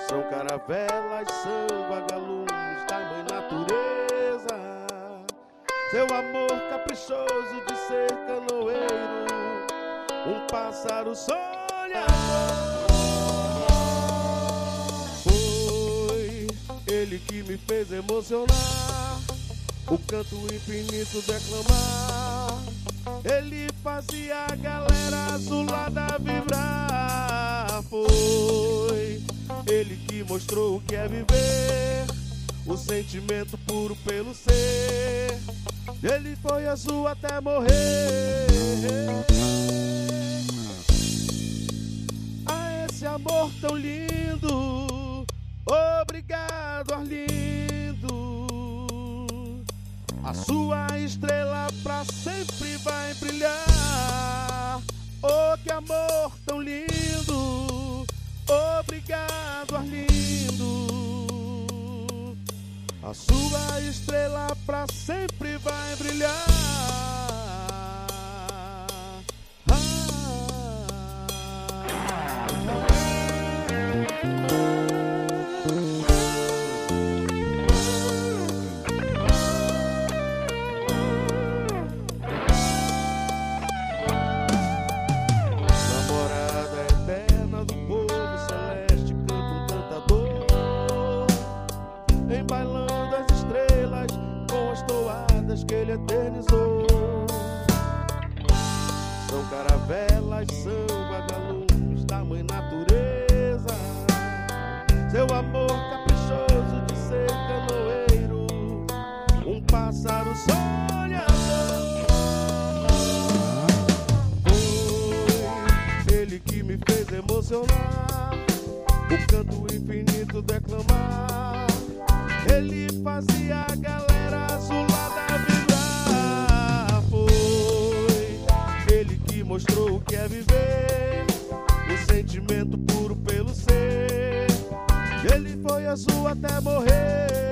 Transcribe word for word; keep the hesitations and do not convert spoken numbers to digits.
São caravelas, são vagalumes da mãe natureza. Seu amor caprichoso de ser canoeiro, um pássaro sonhador. Foi ele que me fez emocionar, o canto infinito declamar. Ele fazia a galera azulada vibrar. Foi ele que mostrou o que é viver, o sentimento puro pelo ser. Ele foi azul até morrer. A esse amor tão lindo, obrigado, Arlindo. A sua estrela pra sempre vai brilhar. Oh, que amor tão lindo, obrigado, Arlindo. A sua estrela pra sempre vai brilhar. Namorada eterna do povo celeste, canta um cantador, embailando as estrelas com as toadas que ele eternizou. São caravelas, são vagalumes da mãe natureza. Seu amor caprichoso de ser canoeiro, um pássaro sonhador. Foi ele que me fez emocionar, o canto infinito declamar. Ele fazia a galera azulada vibrar. Foi ele que mostrou o que é viver, o sentimento puro pelo ser. Ele foi azul até morrer.